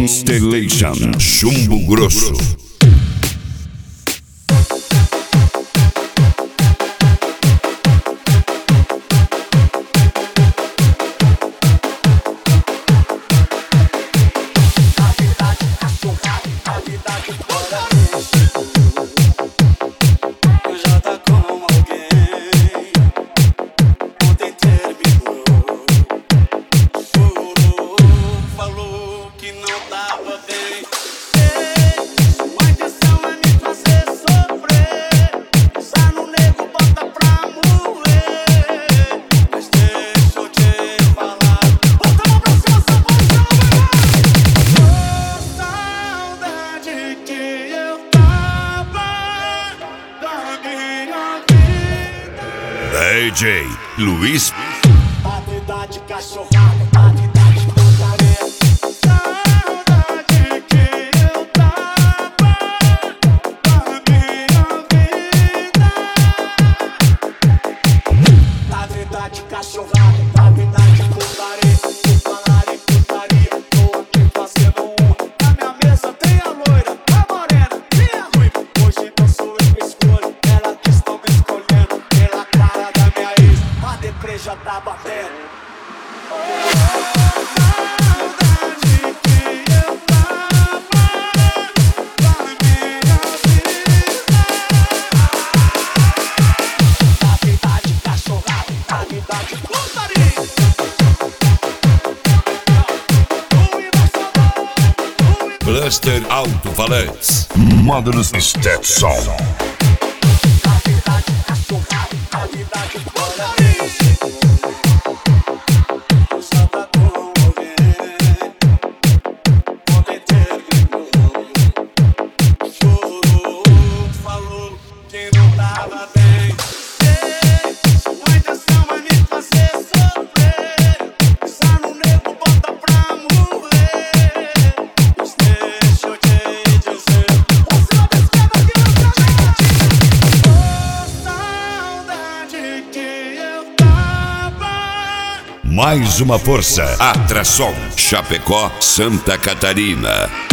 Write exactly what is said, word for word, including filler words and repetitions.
Constellation, Chumbo Grosso. D J Luiz. Batida de cachorrada, batida de putaria. Saudade que eu tava da minha vida. Batida de cachorrada, batida de putaria. Por falar em putaria, tô aqui fazendo um. Na minha mesa tem a loira, a morena e a ruiva. Hoje não sou eu que escolho, ela que estão me escolhendo. Pela cara da minha ex, a deprê já tá batendo. Cluster Alto-Falantes, Modern Stetson. Mais uma força. Atração. Chapecó, Santa Catarina.